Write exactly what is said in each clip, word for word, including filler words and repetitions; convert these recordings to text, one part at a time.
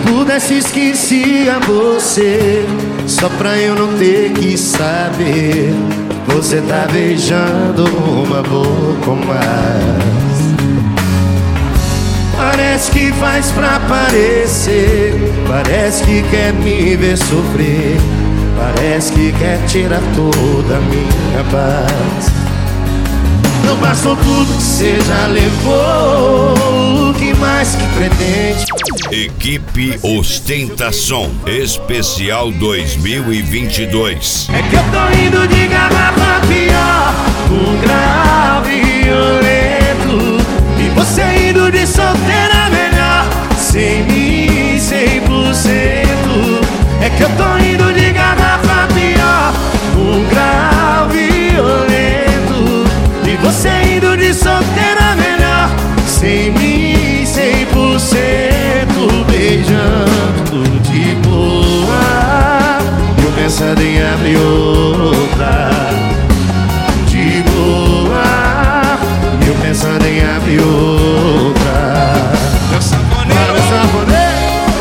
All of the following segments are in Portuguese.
pudesse esquecia você, só pra eu não ter que saber. Você tá beijando uma boca mais. Parece que faz pra parecer, parece que quer me ver sofrer, parece que quer tirar toda a minha paz. Não bastou tudo que você já levou, o que mais que pretende? Equipe Ostentação Especial dois mil e vinte e dois. É que eu tô indo de garrafa pior, um grave violento, e você indo de solteira melhor, sem mim, cem por cento. É que eu tô indo de garrafa pior, um grave violento, e você indo de solteira melhor, sem mim, cem por cento. Beijando de boa, eu pensando em abrir outra. De boa, eu pensando em abrir outra. Meu sanfoneiro, meu sanfoneiro.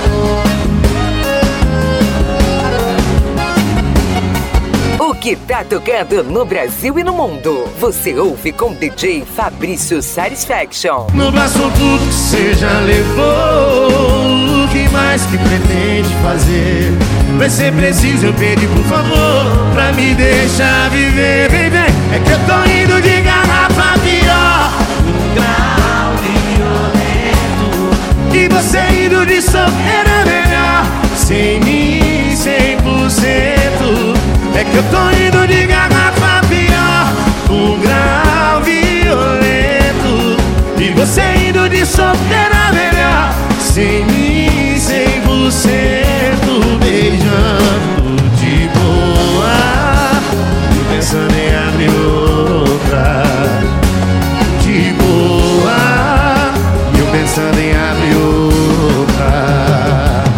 O que tá tocando no Brasil e no mundo, você ouve com D J Fabrício Satisfaction. Não bastou tudo que você já levou, o que mais que pretende fazer? Vai ser preciso eu pedir por favor, pra me deixar viver, vem, vem. É que eu tô indo de garrafa pior, um grau de violento, e você indo de solteira melhor, sem mim, cem por cento. É que eu tô indo de garrafa pior, um grau violento, e você indo de solteira melhor, sem mim, cem por cento. Beijando de boa, pensando em abrir outra. De boa, eu pensando em abrir outra.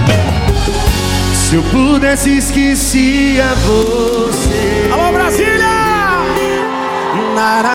Se eu pudesse esquecia você. Alô, Brasília!